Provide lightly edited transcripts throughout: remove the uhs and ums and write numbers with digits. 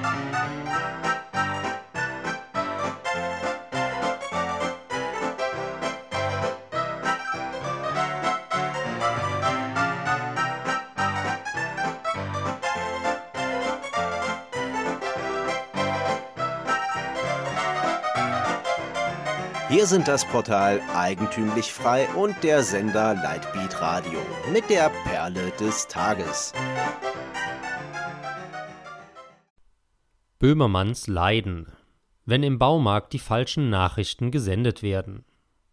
Wir sind das Portal Eigentümlich Frei und der Sender Lightbeat Radio mit der Perle des Tages. Böhmermanns Leiden, wenn im Baumarkt die falschen Nachrichten gesendet werden.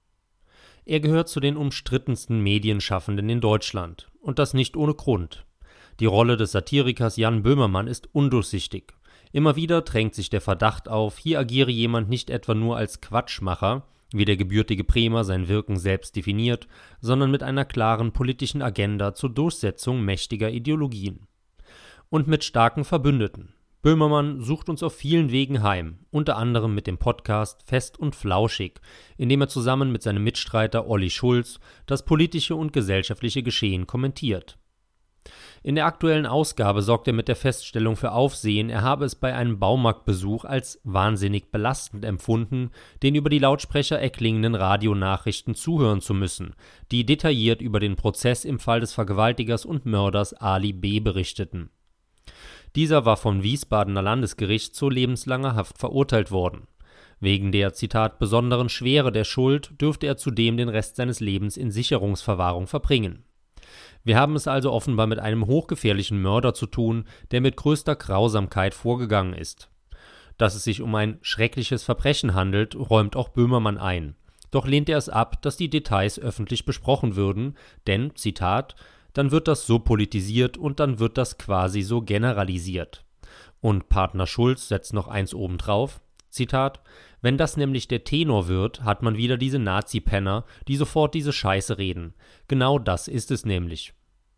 Er gehört zu den umstrittensten Medienschaffenden in Deutschland, und das nicht ohne Grund. Die Rolle des Satirikers Jan Böhmermann ist undurchsichtig. Immer wieder drängt sich der Verdacht auf, hier agiere jemand nicht etwa nur als Quatschmacher, wie der gebürtige Bremer sein Wirken selbst definiert, sondern mit einer klaren politischen Agenda zur Durchsetzung mächtiger Ideologien. Und mit starken Verbündeten. Böhmermann sucht uns auf vielen Wegen heim, unter anderem mit dem Podcast Fest und Flauschig, in dem er zusammen mit seinem Mitstreiter Olli Schulz das politische und gesellschaftliche Geschehen kommentiert. In der aktuellen Ausgabe sorgt er mit der Feststellung für Aufsehen, er habe es bei einem Baumarktbesuch als wahnsinnig belastend empfunden, den über die Lautsprecher erklingenden Radionachrichten zuhören zu müssen, die detailliert über den Prozess im Fall des Vergewaltigers und Mörders Ali B. berichteten. Dieser war vom Wiesbadener Landesgericht zu lebenslanger Haft verurteilt worden. Wegen der, Zitat, besonderen Schwere der Schuld dürfte er zudem den Rest seines Lebens in Sicherungsverwahrung verbringen. Wir haben es also offenbar mit einem hochgefährlichen Mörder zu tun, der mit größter Grausamkeit vorgegangen ist. Dass es sich um ein schreckliches Verbrechen handelt, räumt auch Böhmermann ein. Doch lehnt er es ab, dass die Details öffentlich besprochen würden, denn, Zitat, dann wird das so politisiert und dann wird das quasi so generalisiert. Und Partner Schulz setzt noch eins obendrauf, Zitat, wenn das nämlich der Tenor wird, hat man wieder diese Nazi-Penner, die sofort diese Scheiße reden. Genau das ist es nämlich.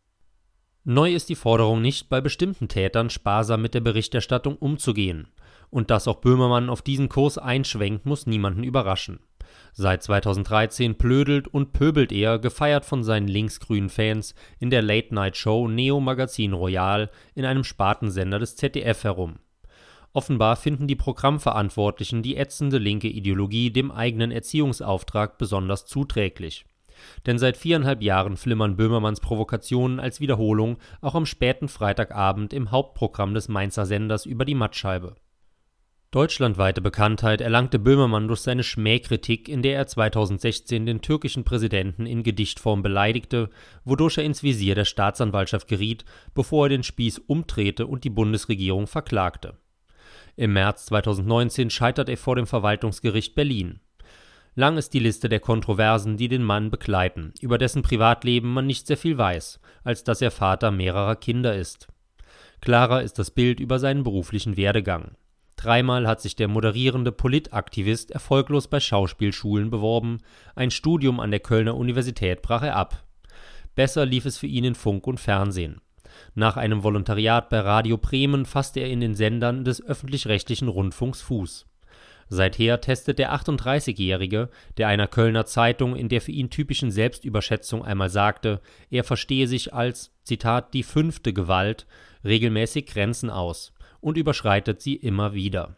Neu ist die Forderung nicht, bei bestimmten Tätern sparsam mit der Berichterstattung umzugehen. Und dass auch Böhmermann auf diesen Kurs einschwenkt, muss niemanden überraschen. Seit 2013 plödelt und pöbelt er, gefeiert von seinen linksgrünen Fans, in der Late-Night-Show Neo Magazin Royal in einem Spartensender des ZDF herum. Offenbar finden die Programmverantwortlichen die ätzende linke Ideologie dem eigenen Erziehungsauftrag besonders zuträglich. Denn seit 4,5 Jahren flimmern Böhmermanns Provokationen als Wiederholung auch am späten Freitagabend im Hauptprogramm des Mainzer Senders über die Mattscheibe. Deutschlandweite Bekanntheit erlangte Böhmermann durch seine Schmähkritik, in der er 2016 den türkischen Präsidenten in Gedichtform beleidigte, wodurch er ins Visier der Staatsanwaltschaft geriet, bevor er den Spieß umdrehte und die Bundesregierung verklagte. Im März 2019 scheitert er vor dem Verwaltungsgericht Berlin. Lang ist die Liste der Kontroversen, die den Mann begleiten, über dessen Privatleben man nicht sehr viel weiß, als dass er Vater mehrerer Kinder ist. Klarer ist das Bild über seinen beruflichen Werdegang. 3-mal hat sich der moderierende Politaktivist erfolglos bei Schauspielschulen beworben, ein Studium an der Kölner Universität brach er ab. Besser lief es für ihn in Funk und Fernsehen. Nach einem Volontariat bei Radio Bremen fasste er in den Sendern des öffentlich-rechtlichen Rundfunks Fuß. Seither testet der 38-Jährige, der einer Kölner Zeitung in der für ihn typischen Selbstüberschätzung einmal sagte, er verstehe sich als, Zitat, die 5. Gewalt, regelmäßig Grenzen aus und überschreitet sie immer wieder.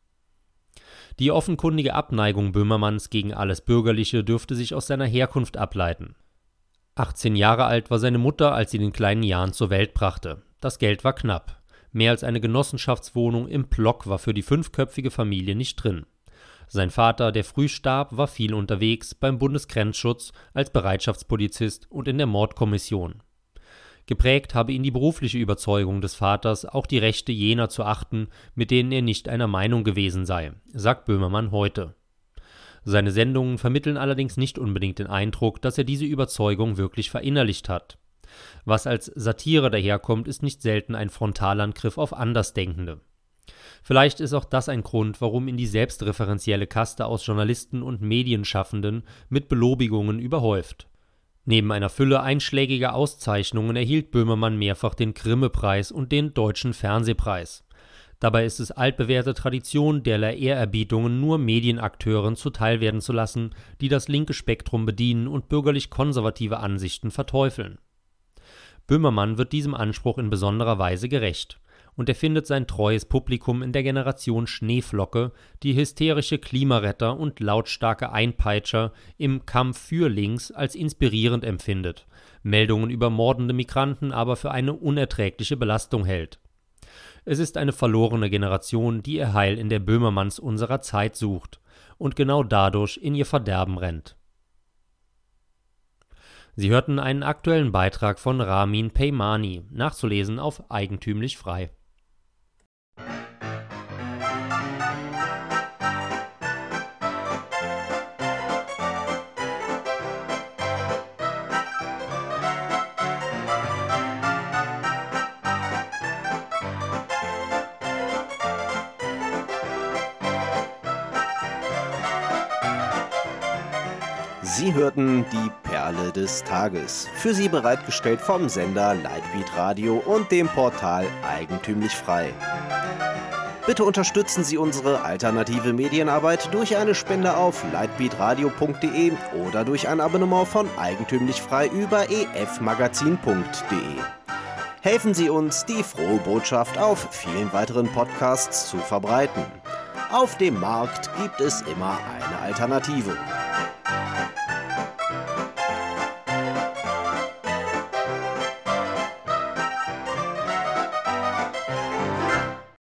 Die offenkundige Abneigung Böhmermanns gegen alles Bürgerliche dürfte sich aus seiner Herkunft ableiten. 18 Jahre alt war seine Mutter, als sie den kleinen Jan zur Welt brachte. Das Geld war knapp. Mehr als eine Genossenschaftswohnung im Block war für die 5-köpfige Familie nicht drin. Sein Vater, der früh starb, war viel unterwegs beim Bundesgrenzschutz als Bereitschaftspolizist und in der Mordkommission. Geprägt habe ihn die berufliche Überzeugung des Vaters, auch die Rechte jener zu achten, mit denen er nicht einer Meinung gewesen sei, sagt Böhmermann heute. Seine Sendungen vermitteln allerdings nicht unbedingt den Eindruck, dass er diese Überzeugung wirklich verinnerlicht hat. Was als Satire daherkommt, ist nicht selten ein Frontalangriff auf Andersdenkende. Vielleicht ist auch das ein Grund, warum ihn die selbstreferenzielle Kaste aus Journalisten und Medienschaffenden mit Belobigungen überhäuft. Neben einer Fülle einschlägiger Auszeichnungen erhielt Böhmermann mehrfach den Grimme-Preis und den Deutschen Fernsehpreis. Dabei ist es altbewährte Tradition, derlei Ehrerbietungen nur Medienakteuren zuteil werden zu lassen, die das linke Spektrum bedienen und bürgerlich-konservative Ansichten verteufeln. Böhmermann wird diesem Anspruch in besonderer Weise gerecht. und er findet sein treues Publikum in der Generation Schneeflocke, die hysterische Klimaretter und lautstarke Einpeitscher im Kampf für links als inspirierend empfindet, Meldungen über mordende Migranten aber für eine unerträgliche Belastung hält. Es ist eine verlorene Generation, die ihr Heil in der Böhmermanns unserer Zeit sucht und genau dadurch in ihr Verderben rennt. Sie hörten einen aktuellen Beitrag von Ramin Peymani, nachzulesen auf Eigentümlich Frei. Sie hörten die Perle des Tages, für Sie bereitgestellt vom Sender Lightbeat Radio und dem Portal Eigentümlich Frei. Bitte unterstützen Sie unsere alternative Medienarbeit durch eine Spende auf lightbeatradio.de oder durch ein Abonnement von Eigentümlich Frei über efmagazin.de. Helfen Sie uns, die frohe Botschaft auf vielen weiteren Podcasts zu verbreiten. Auf dem Markt gibt es immer eine Alternative.